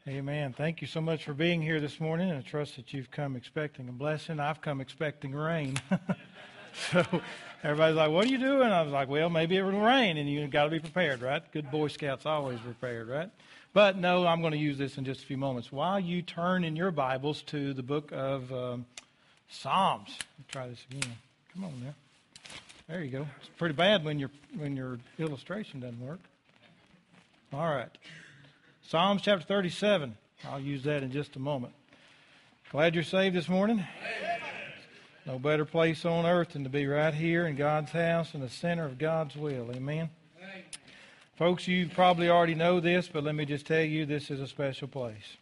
Amen. Thank you so much for being here this morning. I trust that you've come expecting a blessing. I've come expecting rain. So everybody's like, what are you doing? I was like, well, maybe it will rain, and you've got to be prepared, right? Good Boy Scouts always prepared, right? But no, I'm going to use this in just a few moments. While you turn in your Bibles to the book of Psalms. Let's try this again. Come on now. There you go. It's pretty bad when your illustration doesn't work. All right. Psalms chapter 37. I'll use that in just a moment. Glad you're saved this morning. No better place on earth than to be right here in God's house in the center of God's will. Amen. Folks, you probably already know this, but let me just tell you, this is a special place.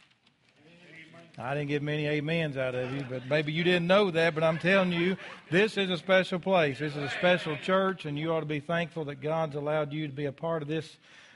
I didn't get many amens out of you, but maybe you didn't know that, but I'm telling you, this is a special place. This is a special church, and you ought to be thankful that God's allowed you to be a part of this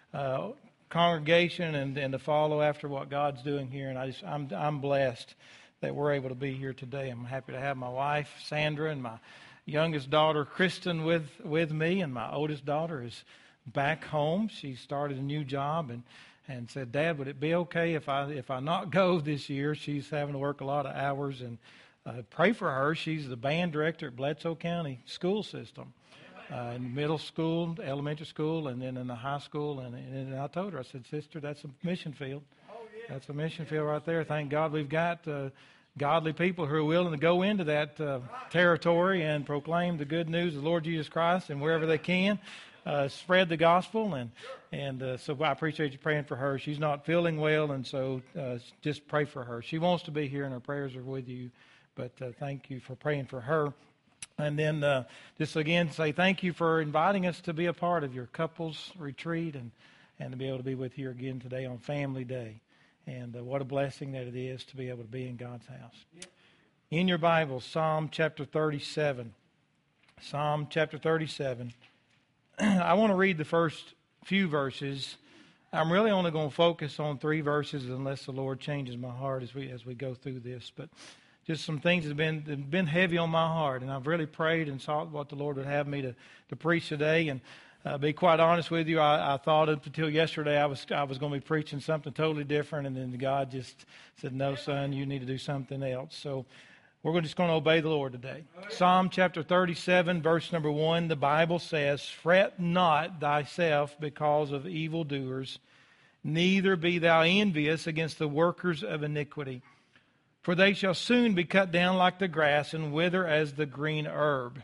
congregation and to follow after what God's doing here. And I'm blessed that we're able to be here today. I'm happy to have my wife, Sandra, and my youngest daughter, Kristen, with me, and my oldest daughter is back home. She started a new job and said, Dad, would it be okay if I not go this year? She's having to work a lot of hours, and pray for her. She's the band director at Bledsoe County School System. In middle school, elementary school, and then in the high school. And I told her, I said, sister, that's a mission field. That's a mission field right there. Thank God we've got godly people who are willing to go into that territory and proclaim the good news of the Lord Jesus Christ, and wherever they can, spread the gospel. And so I appreciate you praying for her. She's not feeling well, and so just pray for her. She wants to be here, and our prayers are with you. But thank you for praying for her. And then just again say thank you for inviting us to be a part of your couples retreat and to be able to be with you again today on Family Day. And what a blessing that it is to be able to be in God's house. Yep. In your Bible, Psalm chapter 37. Psalm chapter 37. I want to read the first few verses. I'm really only going to focus on 3 verses unless the Lord changes my heart as we go through this. But just some things that have been heavy on my heart, and I've really prayed and sought what the Lord would have me to preach today. And be quite honest with you, I thought up until yesterday I was going to be preaching something totally different, and then God just said, "No, son, you need to do something else." So we're just going to obey the Lord today. Psalm chapter 37, verse number 1, the Bible says, "Fret not thyself because of evildoers, neither be thou envious against the workers of iniquity. For they shall soon be cut down like the grass and wither as the green herb.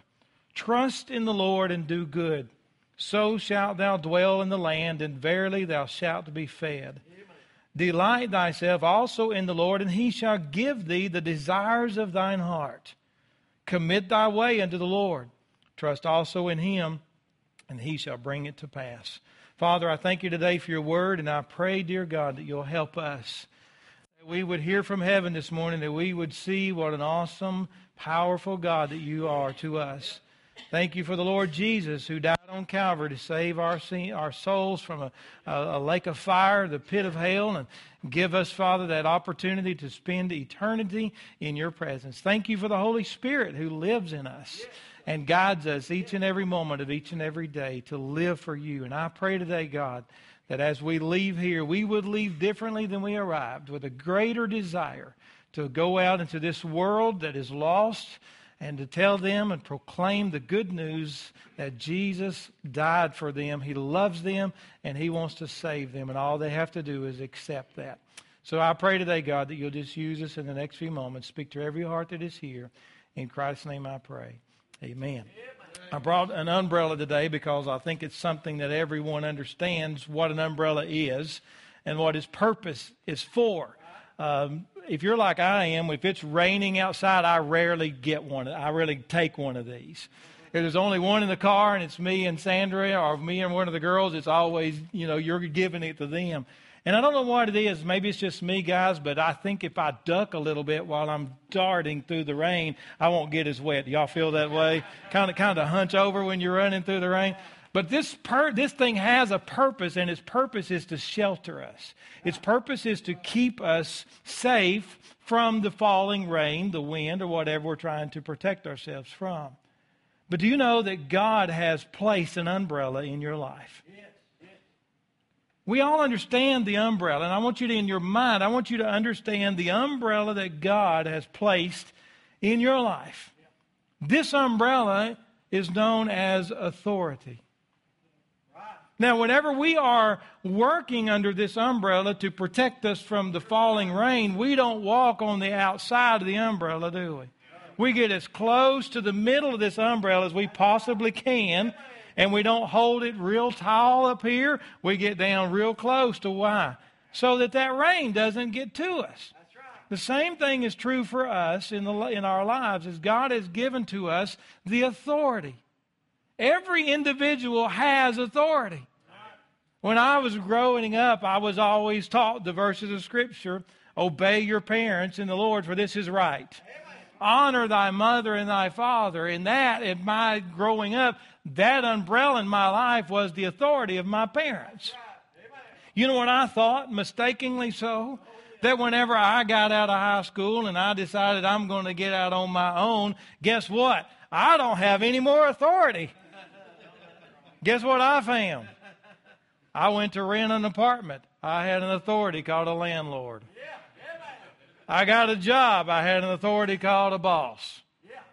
Trust in the Lord and do good. So shalt thou dwell in the land, and verily thou shalt be fed. Amen. Delight thyself also in the Lord, and he shall give thee the desires of thine heart. Commit thy way unto the Lord. Trust also in him, and he shall bring it to pass." Father, I thank you today for your word, and I pray, dear God, that you'll help us. We would hear from heaven this morning, that we would see what an awesome, powerful God that you are to us. Thank you for the Lord Jesus who died on Calvary to save our souls from a lake of fire, the pit of hell, and give us, Father, that opportunity to spend eternity in your presence. Thank you for the Holy Spirit who lives in us and guides us each and every moment of each and every day to live for you. And I pray today, God, that as we leave here, we would leave differently than we arrived, with a greater desire to go out into this world that is lost and to tell them and proclaim the good news that Jesus died for them. He loves them, and he wants to save them, and all they have to do is accept that. So I pray today, God, that you'll just use us in the next few moments. Speak to every heart that is here. In Christ's name I pray. Amen. I brought an umbrella today because I think it's something that everyone understands what an umbrella is and what its purpose is for. If you're like I am, if it's raining outside, I rarely get one. I really take one of these. If there's only one in the car and it's me and Sandra or me and one of the girls, it's always, you're giving it to them. And I don't know what it is. Maybe it's just me, guys, but I think if I duck a little bit while I'm darting through the rain, I won't get as wet. Do y'all feel that way? Kind of hunch over when you're running through the rain. But this thing has a purpose, and its purpose is to shelter us. Its purpose is to keep us safe from the falling rain, the wind, or whatever we're trying to protect ourselves from. But do you know that God has placed an umbrella in your life? We all understand the umbrella, and I want you to, in your mind, I want you to understand the umbrella that God has placed in your life. This umbrella is known as authority. Now, whenever we are working under this umbrella to protect us from the falling rain, we don't walk on the outside of the umbrella, do we? We get as close to the middle of this umbrella as we possibly can, and we don't hold it real tall up here. We get down real close to why? So that rain doesn't get to us. The same thing is true for us in our lives, as God has given to us the authority. Every individual has authority. When I was growing up, I was always taught the verses of Scripture, obey your parents in the Lord, for this is right. Honor thy mother and thy father. And that, in my growing up, that umbrella in my life was the authority of my parents. You know what I thought, mistakenly so? That whenever I got out of high school and I decided I'm going to get out on my own, guess what? I don't have any more authority. Guess what I found? I went to rent an apartment. I had an authority called a landlord. I got a job. I had an authority called a boss.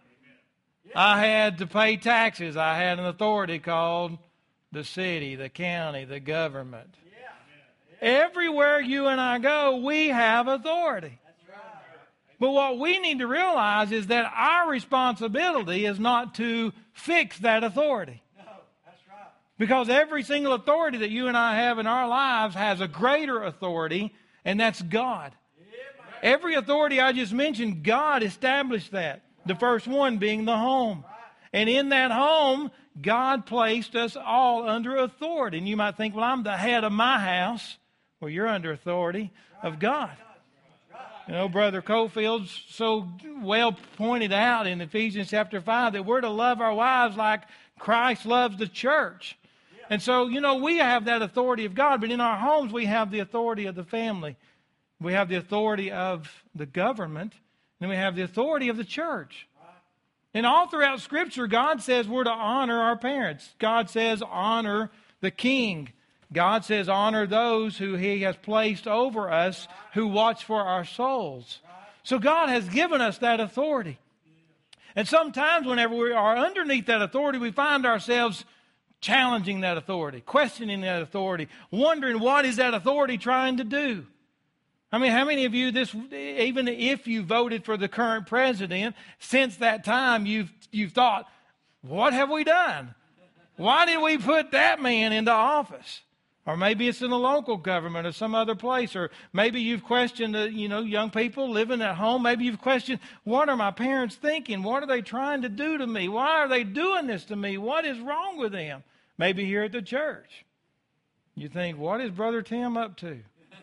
I had to pay taxes. I had an authority called the city, the county, the government. Everywhere you and I go, we have authority. But what we need to realize is that our responsibility is not to fix that authority. Because every single authority that you and I have in our lives has a greater authority, and that's God. Every authority I just mentioned, God established that. The first one being the home. And in that home, God placed us all under authority. And you might think, well, I'm the head of my house. Well, you're under authority of God. You know, Brother Cofield so well pointed out in Ephesians chapter 5 that we're to love our wives like Christ loves the church. And so, you know, we have that authority of God, but in our homes we have the authority of the family. We have the authority of the government, and we have the authority of the church. And all throughout Scripture, God says we're to honor our parents. God says honor the king. God says honor those who He has placed over us who watch for our souls. So God has given us that authority. And sometimes whenever we are underneath that authority, we find ourselves challenging that authority, questioning that authority, wondering what is that authority trying to do. I mean, how many of you, even if you voted for the current president, since that time you've thought, what have we done? Why did we put that man into office? Or maybe it's in the local government or some other place. Or maybe you've questioned, young people living at home. Maybe you've questioned, what are my parents thinking? What are they trying to do to me? Why are they doing this to me? What is wrong with them? Maybe here at the church. You think, what is Brother Tim up to?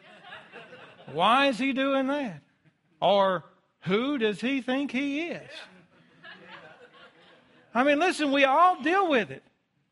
Why is he doing that? Or who does he think he is? I mean, listen, we all deal with it.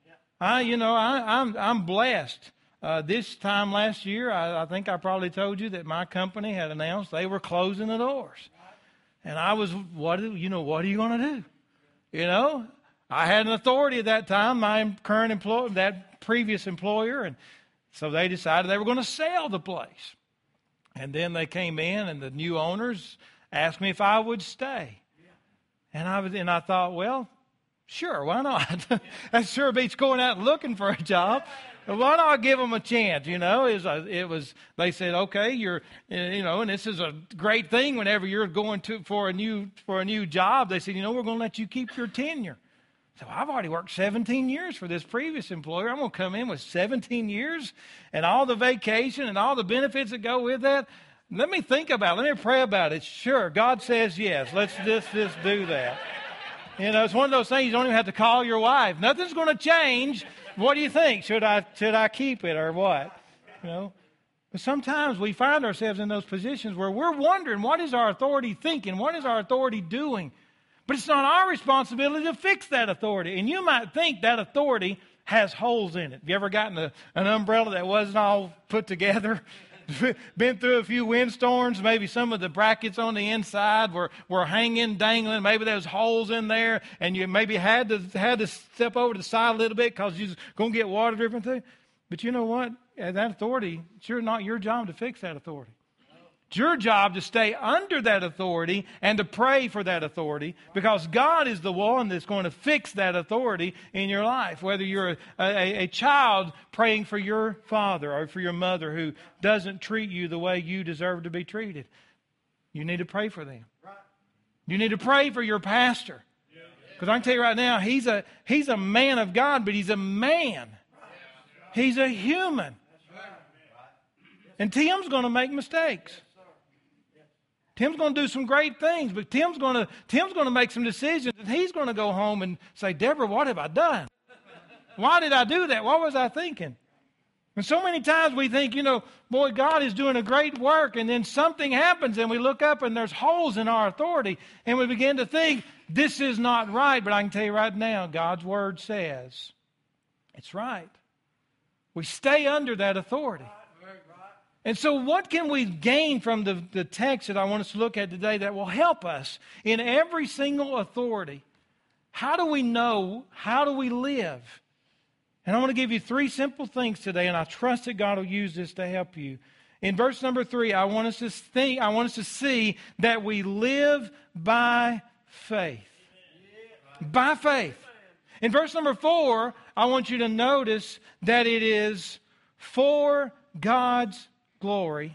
I'm blessed. This time last year, I think I probably told you that my company had announced they were closing the doors. And I was, what are you going to do? You know, I had an authority at that time, my current employer, that previous employer, and so they decided they were going to sell the place. And then they came in, and the new owners asked me if I would stay. And I thought, well, sure, why not? That sure beats going out looking for a job. Why not give them a chance? You know, they said, okay, and this is a great thing whenever you're going for a new job. They said, we're going to let you keep your tenure. So I've already worked 17 years for this previous employer. I'm going to come in with 17 years and all the vacation and all the benefits that go with that. Let me think about it. Let me pray about it. Sure, God says yes. Let's just do that. It's one of those things you don't even have to call your wife. Nothing's going to change. What do you think? Should I keep it or what? But sometimes we find ourselves in those positions where we're wondering, what is our authority thinking? What is our authority doing? But it's not our responsibility to fix that authority. And you might think that authority has holes in it. Have you ever gotten an umbrella that wasn't all put together? Been through a few windstorms. Maybe some of the brackets on the inside were hanging, dangling. Maybe there was holes in there, and you maybe had to step over to the side a little bit because you're going to get water dripping through. But you know what? That authority, it's not your job to fix that authority. It's your job to stay under that authority and to pray for that authority, because God is the one that's going to fix that authority in your life. Whether you're a child praying for your father or for your mother who doesn't treat you the way you deserve to be treated, you need to pray for them. You need to pray for your pastor. Because I can tell you right now, he's a man of God, but he's a man. He's a human. And Tim's going to make mistakes. Tim's going to do some great things, but Tim's going to make some decisions, and he's going to go home and say, Deborah, what have I done? Why did I do that? What was I thinking? And so many times we think, boy, God is doing a great work, and then something happens, and we look up, and there's holes in our authority, and we begin to think, this is not right. But I can tell you right now, God's Word says it's right. We stay under that authority. And so what can we gain from the text that I want us to look at today that will help us in every single authority? How do we know? How do we live? And I want to give you 3 simple things today, and I trust that God will use this to help you. In verse number 3, I want us to see that we live by faith. By faith. In verse number 4, I want you to notice that it is for God's glory.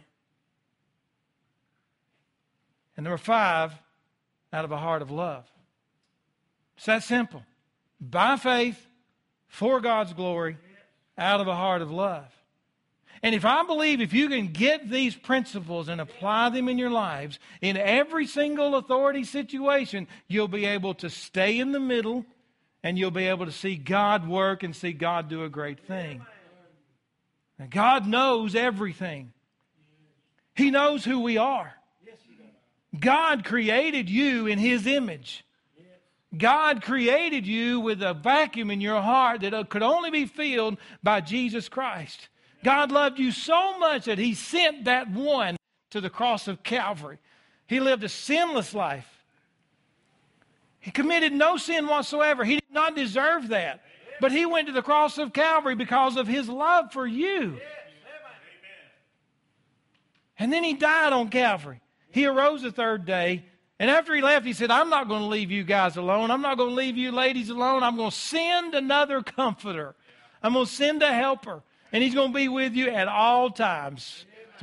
And number 5, out of a heart of love. It's that simple. By faith, for God's glory, out of a heart of love. And if you can get these principles and apply them in your lives, in every single authority situation, you'll be able to stay in the middle, and you'll be able to see God work and see God do a great thing. And God knows everything. He knows who we are. God created you in His image. God created you with a vacuum in your heart that could only be filled by Jesus Christ. God loved you so much that He sent that one to the cross of Calvary. He lived a sinless life. He committed no sin whatsoever. He did not deserve that. But He went to the cross of Calvary because of His love for you. And then He died on Calvary. He arose the 3rd day. And after He left, He said, I'm not going to leave you guys alone. I'm not going to leave you ladies alone. I'm going to send another comforter. I'm going to send a helper. And He's going to be with you at all times.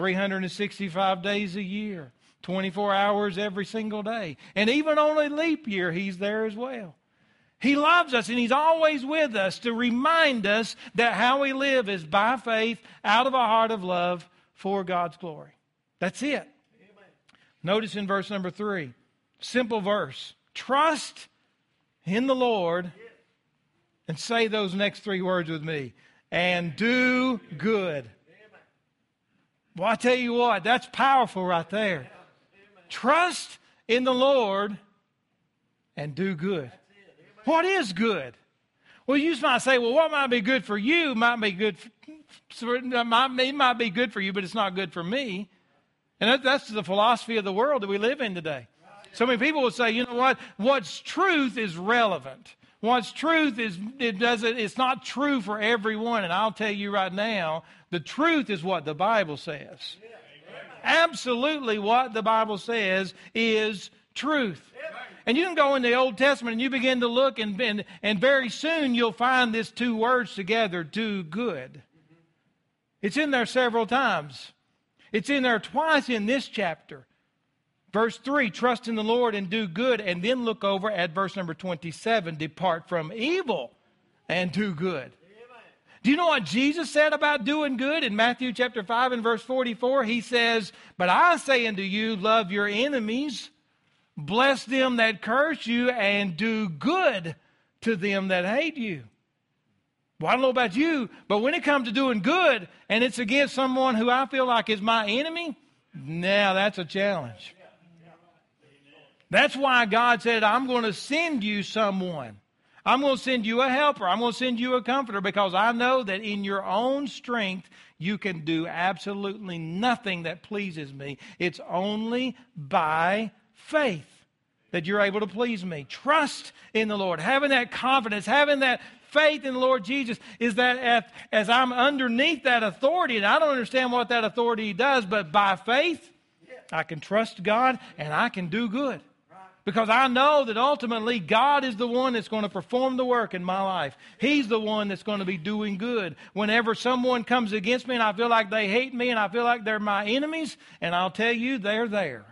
365 days a year. 24 hours every single day. And even on a leap year, He's there as well. He loves us, and He's always with us to remind us that how we live is by faith, out of a heart of love, for God's glory. That's it. Amen. Notice in verse number 3, simple verse. Trust in the Lord, and say those next 3 words with me. And do good. Well, I tell you what, that's powerful right there. Trust in the Lord and do good. What is good? Well, you might say, well, what might be good for you might be good. It might be good for you, but it's not good for me. And that's the philosophy of the world that we live in today. So many people will say, you know what? What's truth is relevant. What's truth is, it's not true for everyone. And I'll tell you right now, the truth is what the Bible says. Absolutely what the Bible says is truth. And you can go in the Old Testament and you begin to look, and very soon you'll find these 2 words together, do good. It's in there several times. It's in there twice in this chapter. Verse 3, trust in the Lord and do good. And then look over at verse number 27, depart from evil and do good. Do you know what Jesus said about doing good? In Matthew chapter 5 and verse 44, He says, but I say unto you, love your enemies, bless them that curse you, and do good to them that hate you. Well, I don't know about you, but when it comes to doing good and it's against someone who I feel like is my enemy, now that's a challenge. That's why God said, I'm going to send you someone. I'm going to send you a helper. I'm going to send you a comforter, because I know that in your own strength, you can do absolutely nothing that pleases me. It's only by faith that you're able to please me. Trust in the Lord. Having that confidence, having that faith in the Lord Jesus is that as I'm underneath that authority, and I don't understand what that authority does, but by faith, I can trust God and I can do good. Because I know that ultimately God is the one that's going to perform the work in my life. He's the one that's going to be doing good. Whenever someone comes against me and I feel like they hate me and I feel like they're my enemies, and I'll tell you, they're there.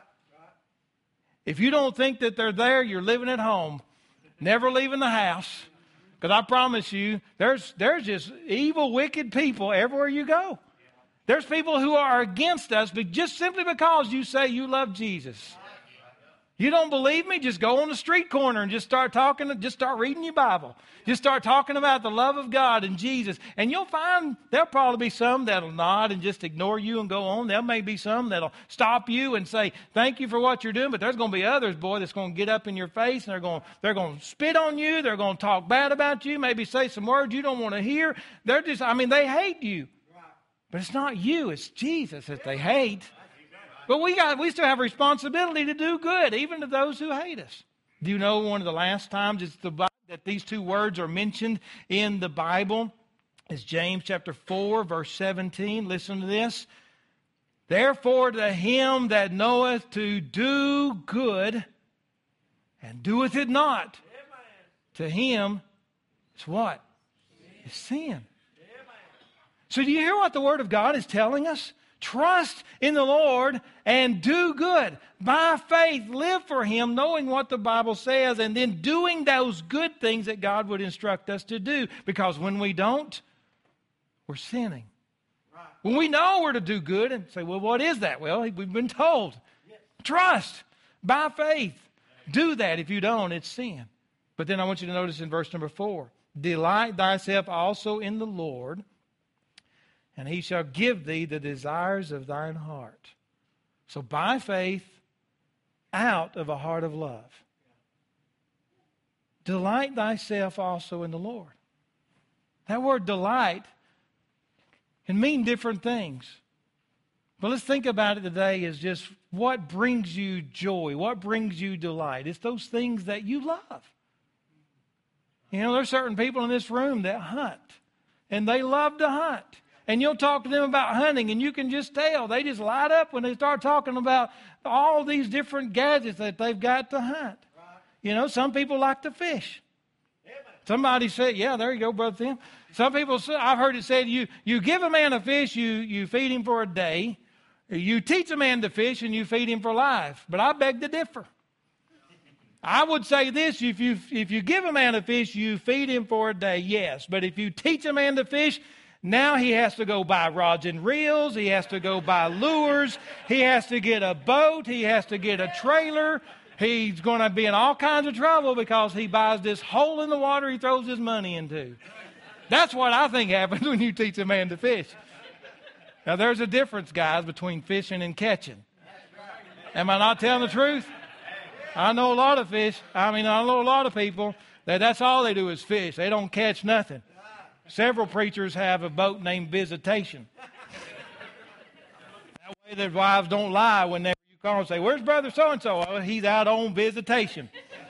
If you don't think that they're there, you're living at home, never leaving the house. Because I promise you, there's just evil, wicked people everywhere you go. There's people who are against us, but just simply because you say you love Jesus. You don't believe me? Just go on the street corner and just start talking, just start reading your Bible. Just start talking about the love of God and Jesus. And you'll find there'll probably be some that'll nod and just ignore you and go on. There may be some that'll stop you and say, thank you for what you're doing. But there's going to be others, boy, that's going to get up in your face and they're going to spit on you. They're going to talk bad about you, maybe say some words you don't want to hear. They hate you. But it's not you, it's Jesus that they hate. But we still have a responsibility to do good, even to those who hate us. Do you know one of the last times that these two words are mentioned in the Bible is James chapter 4, verse 17. Listen to this. Therefore to him that knoweth to do good and doeth it not, to him it's what? It's sin. So do you hear what the Word of God is telling us? Trust in the Lord and do good. By faith, live for Him, knowing what the Bible says, and then doing those good things that God would instruct us to do. Because when we don't, we're sinning. Right. When we know we're to do good and say, well, what is that? Well, we've been told. Yes. Trust by faith. Do that. If you don't, it's sin. But then I want you to notice in verse number 4, delight thyself also in the Lord, and He shall give thee the desires of thine heart. So by faith, out of a heart of love. Delight thyself also in the Lord. That word delight can mean different things. But let's think about it today as just what brings you joy, what brings you delight. It's those things that you love. You know, there's certain people in this room that hunt, and they love to hunt. And you'll talk to them about hunting, and you can just tell. They just light up when they start talking about all these different gadgets that they've got to hunt. Right. You know, some people like to fish. Amen. Somebody said, yeah, there you go, Brother Tim. Some people, I've heard it said, you give a man a fish, you feed him for a day. You teach a man to fish, and you feed him for life. But I beg to differ. I would say this, if you give a man a fish, you feed him for a day, yes. But if you teach a man to fish, now he has to go buy rods and reels. He has to go buy lures. He has to get a boat. He has to get a trailer. He's going to be in all kinds of trouble because he buys this hole in the water he throws his money into. That's what I think happens when you teach a man to fish. Now, there's a difference, guys, between fishing and catching. Am I not telling the truth? I know a lot of I know a lot of people that's all they do is fish. They don't catch nothing. Several preachers have a boat named Visitation. That way their wives don't lie whenever you call and say, where's Brother so-and-so? Oh, he's out on visitation.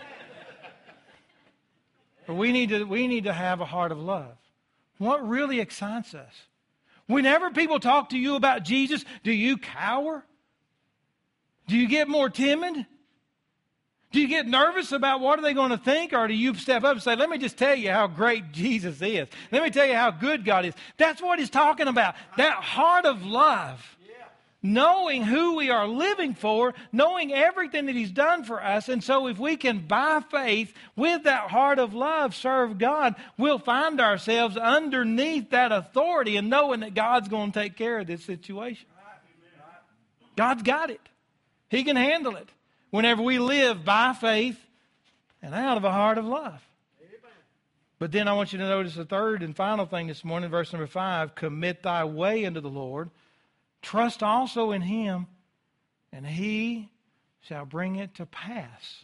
But we need to have a heart of love. What really excites us? Whenever people talk to you about Jesus, do you cower? Do you get more timid? Do you get nervous about what are they going to think? Or do you step up and say, let me just tell you how great Jesus is. Let me tell you how good God is. That's what He's talking about. That heart of love. Knowing who we are living for, knowing everything that He's done for us. And so if we can, by faith, with that heart of love, serve God, we'll find ourselves underneath that authority and knowing that God's going to take care of this situation. God's got it. He can handle it. Whenever we live by faith and out of a heart of love. Amen. But then I want you to notice the third and final thing this morning, verse number 5. Commit thy way unto the Lord. Trust also in Him, and He shall bring it to pass.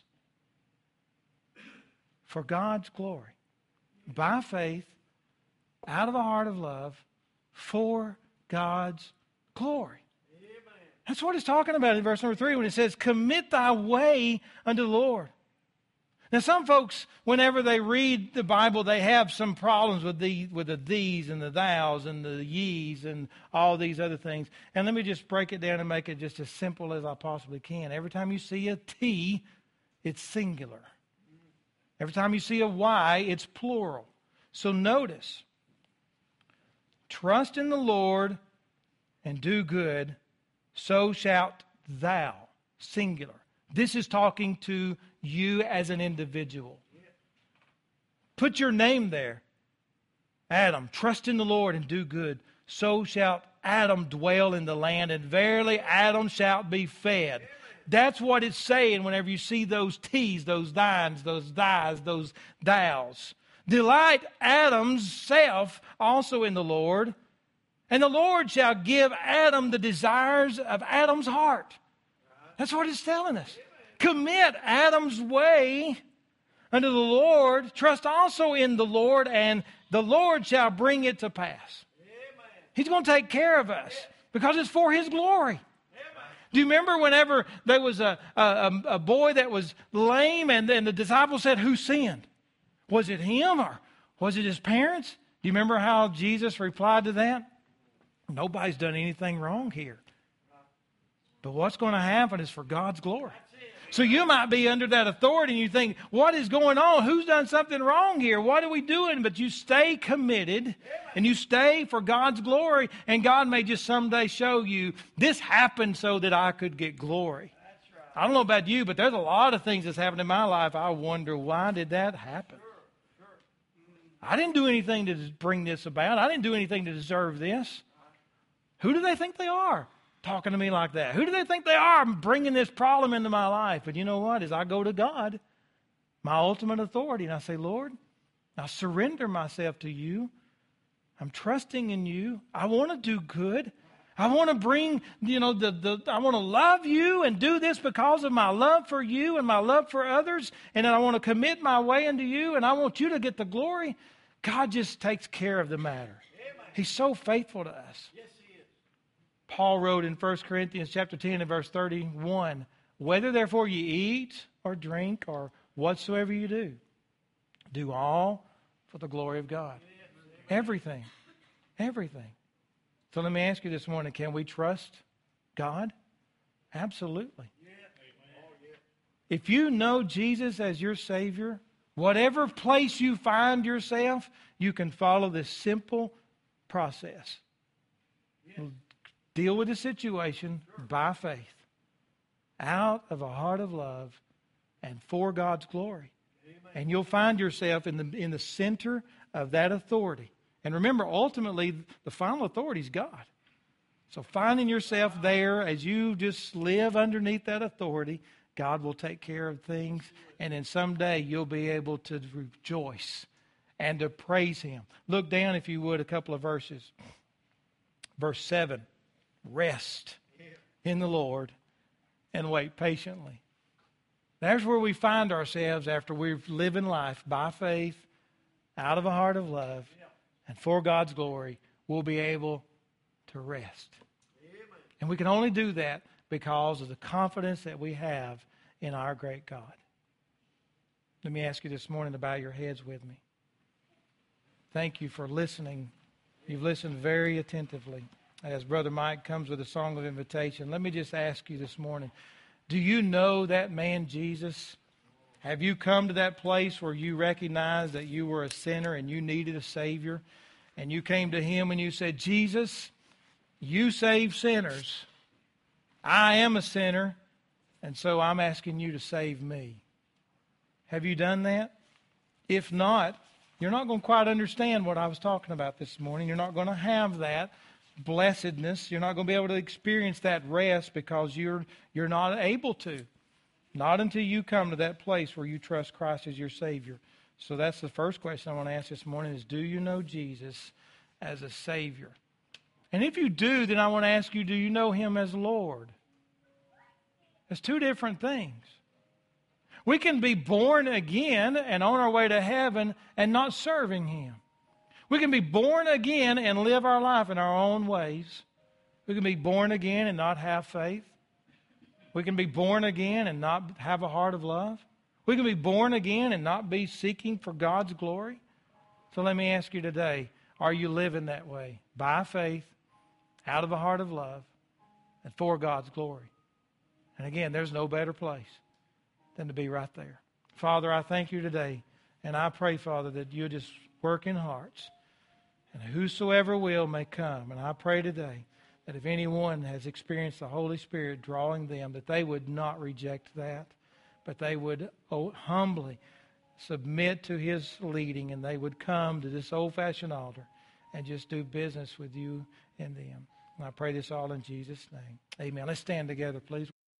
For God's glory. By faith, out of a heart of love, for God's glory. That's what it's talking about in verse number 3 when it says, commit thy way unto the Lord. Now, some folks, whenever they read the Bible, they have some problems with the these and the thous and the ye's and all these other things. And let me just break it down and make it just as simple as I possibly can. Every time you see a T, it's singular. Every time you see a Y, it's plural. So notice, trust in the Lord and do good, so shalt thou, singular. This is talking to you as an individual. Put your name there. Adam, trust in the Lord and do good. So shalt Adam dwell in the land, and verily Adam shalt be fed. That's what it's saying whenever you see those T's, those thines, those thys, those thous. Delight Adam's self also in the Lord, and the Lord shall give Adam the desires of Adam's heart. That's what it's telling us. Commit Adam's way unto the Lord. Trust also in the Lord, and the Lord shall bring it to pass. He's going to take care of us because it's for His glory. Do you remember whenever there was a boy that was lame and then the disciples said, who sinned? Was it him or was it his parents? Do you remember how Jesus replied to that? Nobody's done anything wrong here. But what's going to happen is for God's glory. So you might be under that authority and you think, what is going on? Who's done something wrong here? What are we doing? But you stay committed and you stay for God's glory, and God may just someday show you, this happened so that I could get glory. I don't know about you, but there's a lot of things that's happened in my life. I wonder, why did that happen? I didn't do anything to bring this about. I didn't do anything to deserve this. Who do they think they are? Talking to me like that. Who do they think they are bringing this problem into my life? But you know what? As I go to God, my ultimate authority, and I say, Lord, I surrender myself to you. I'm trusting in you. I want to do good. I want to bring, I want to love you and do this because of my love for you and my love for others. And then I want to commit my way into you, and I want you to get the glory. God just takes care of the matter. He's so faithful to us. Paul wrote in 1 Corinthians chapter 10 and verse 31, whether therefore you eat or drink or whatsoever you do, do all for the glory of God. Everything. Everything. So let me ask you this morning, can we trust God? Absolutely. If you know Jesus as your Savior, whatever place you find yourself, you can follow this simple process. Deal with the situation by faith, out of a heart of love, and for God's glory. Amen. And you'll find yourself in the center of that authority. And remember, ultimately, the final authority is God. So finding yourself there as you just live underneath that authority, God will take care of things. And then someday you'll be able to rejoice and to praise Him. Look down, if you would, a couple of verses. Verse 7. Rest in the Lord and wait patiently. There's where we find ourselves after we've lived in life by faith, out of a heart of love, and for God's glory. We'll be able to rest. And we can only do that because of the confidence that we have in our great God. Let me ask you this morning to bow your heads with me. Thank you for listening. You've listened very attentively. As Brother Mike comes with a song of invitation, let me just ask you this morning, do you know that man Jesus? Have you come to that place where you recognize that you were a sinner and you needed a Savior? And you came to Him and you said, Jesus, you save sinners. I am a sinner, and so I'm asking you to save me. Have you done that? If not, you're not going to quite understand what I was talking about this morning. You're not going to have that blessedness. You're not going to be able to experience that rest because you're not able to. Not until you come to that place where you trust Christ as your Savior. So that's the first question I want to ask this morning is, do you know Jesus as a Savior? And if you do, then I want to ask you, do you know Him as Lord? It's two different things. We can be born again and on our way to heaven and not serving Him. We can be born again and live our life in our own ways. We can be born again and not have faith. We can be born again and not have a heart of love. We can be born again and not be seeking for God's glory. So let me ask you today, are you living that way? By faith, out of a heart of love, and for God's glory. And again, there's no better place than to be right there. Father, I thank you today, and I pray, Father, that you just work in hearts, and whosoever will may come. And I pray today that if anyone has experienced the Holy Spirit drawing them, that they would not reject that, but they would humbly submit to His leading, and they would come to this old-fashioned altar and just do business with you and them. And I pray this all in Jesus' name. Amen. Let's stand together, please.